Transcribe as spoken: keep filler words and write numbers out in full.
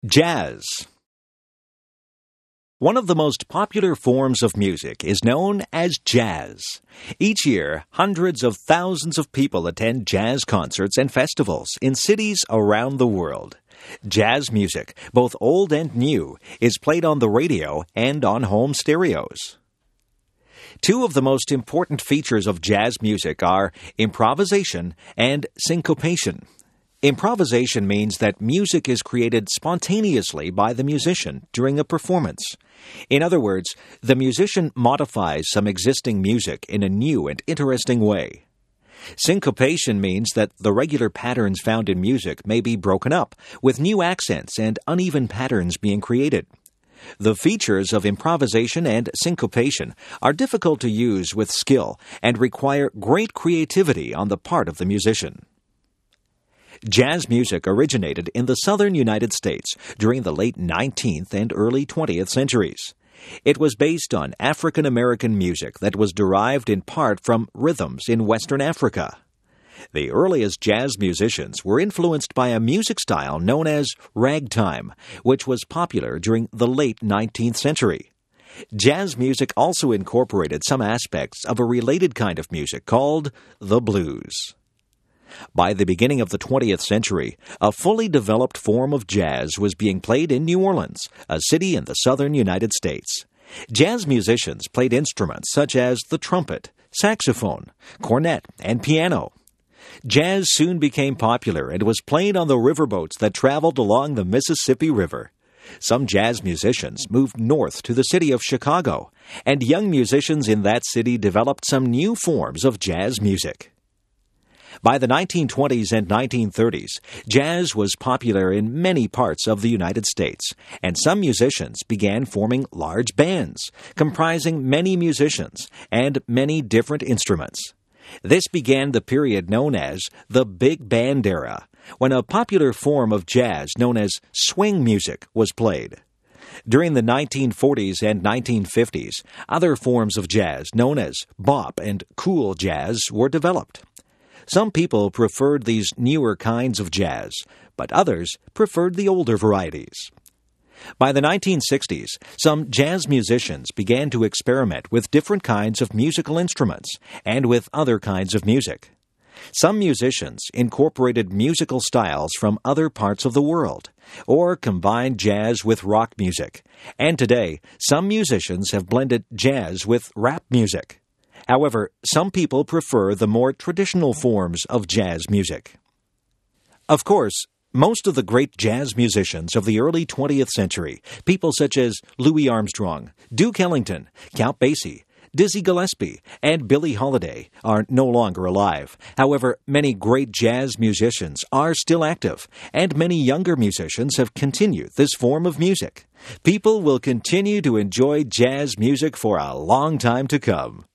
Jazz. One of the most popular forms of music is known as jazz. Each year, hundreds of thousands of people attend jazz concerts and festivals in cities around the world. Jazz music, both old and new, is played on the radio and on home stereos. Two of the most important features of jazz music are improvisation and syncopation. Improvisation means that music is created spontaneously by the musician during a performance. In other words, the musician modifies some existing music in a new and interesting way. Syncopation means that the regular patterns found in music may be broken up, with new accents and uneven patterns being created. The features of improvisation and syncopation are difficult to use with skill and require great creativity on the part of the musician. Jazz music originated in the southern United States during the late nineteenth and early twentieth centuries. It was based on African American music that was derived in part from rhythms in Western Africa. The earliest jazz musicians were influenced by a music style known as ragtime, which was popular during the late nineteenth century. Jazz music also incorporated some aspects of a related kind of music called the blues. By the beginning of the twentieth century, a fully developed form of jazz was being played in New Orleans, a city in the southern United States. Jazz musicians played instruments such as the trumpet, saxophone, cornet, and piano. Jazz soon became popular and was played on the riverboats that traveled along the Mississippi River. Some jazz musicians moved north to the city of Chicago, and young musicians in that city developed some new forms of jazz music. By the nineteen twenties and nineteen thirties, jazz was popular in many parts of the United States, and some musicians began forming large bands, comprising many musicians and many different instruments. This began the period known as the Big Band era, when a popular form of jazz known as swing music was played. During the nineteen forties and nineteen fifties, other forms of jazz known as bop and cool jazz were developed. Some people preferred these newer kinds of jazz, but others preferred the older varieties. By the nineteen sixties, some jazz musicians began to experiment with different kinds of musical instruments and with other kinds of music. Some musicians incorporated musical styles from other parts of the world, or combined jazz with rock music, and today, some musicians have blended jazz with rap music. However, some people prefer the more traditional forms of jazz music. Of course, most of the great jazz musicians of the early twentieth century, people such as Louis Armstrong, Duke Ellington, Count Basie, Dizzy Gillespie, and Billie Holiday, are no longer alive. However, many great jazz musicians are still active, and many younger musicians have continued this form of music. People will continue to enjoy jazz music for a long time to come.